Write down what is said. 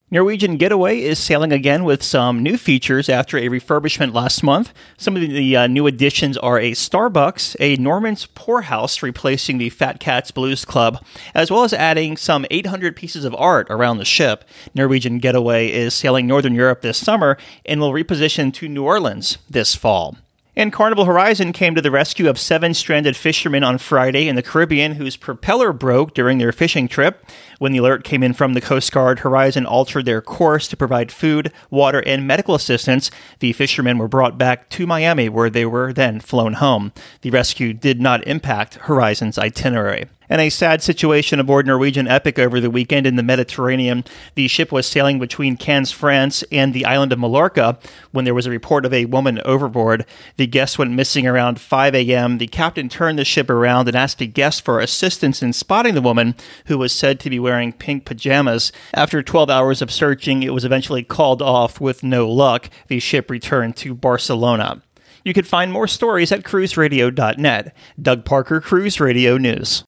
Norwegian Getaway is sailing again with some new features after a refurbishment last month. Some of the new additions are a Starbucks, a Norman's Poorhouse replacing the Fat Cats Blues Club, as well as adding some 800 pieces of art around the ship. Norwegian Getaway is sailing Northern Europe this summer and will reposition to New Orleans this fall. And Carnival Horizon came to the rescue of 7 stranded fishermen on Friday in the Caribbean whose propeller broke during their fishing trip. When the alert came in from the Coast Guard, Horizon altered their course to provide food, water, and medical assistance. The fishermen were brought back to Miami, where they were then flown home. The rescue did not impact Horizon's itinerary. And a sad situation aboard Norwegian Epic over the weekend in the Mediterranean. The ship was sailing between Cannes, France, and the island of Mallorca when there was a report of a woman overboard. The guest went missing around 5 a.m. The captain turned the ship around and asked the guest for assistance in spotting the woman, who was said to be wearing pink pajamas. After 12 hours of searching, it was eventually called off with no luck. The ship returned to Barcelona. You can find more stories at cruiseradio.net. Doug Parker, Cruise Radio News.